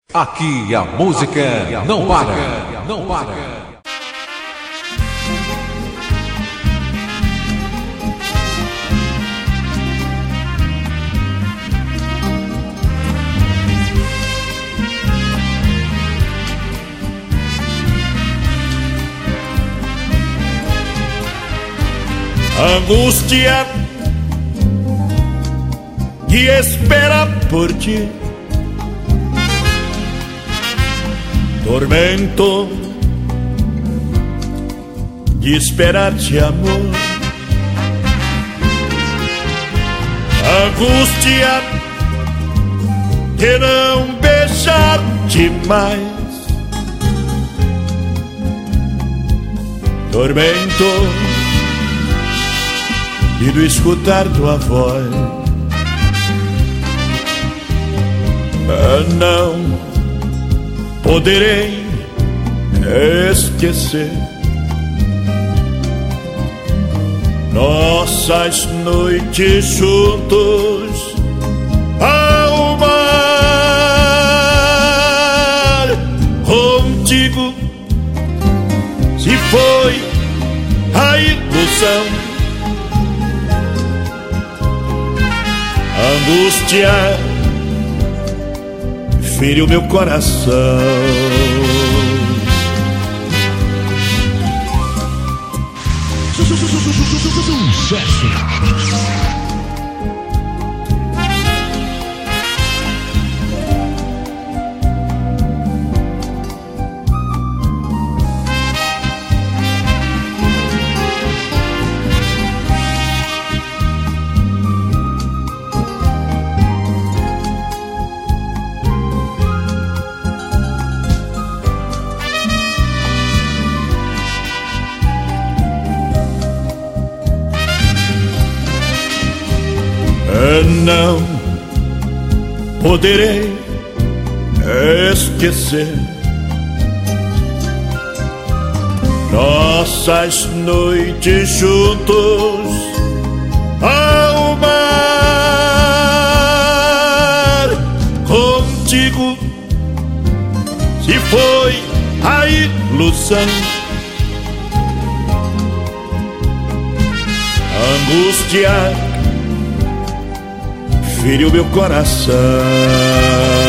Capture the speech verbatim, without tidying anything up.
Aqui a música não para, não para. Angústia que espera por ti, tormento de esperar-te, amor. Angústia de não beijar-te mais, tormento de não escutar tua voz. Ah, não poderei esquecer nossas noites juntos ao mar. Contigo se foi a ilusão, angústia feriu meu coração. Sucesso. Não poderei esquecer nossas noites juntos ao mar. Contigo se foi a ilusão, angústia feriu meu coração.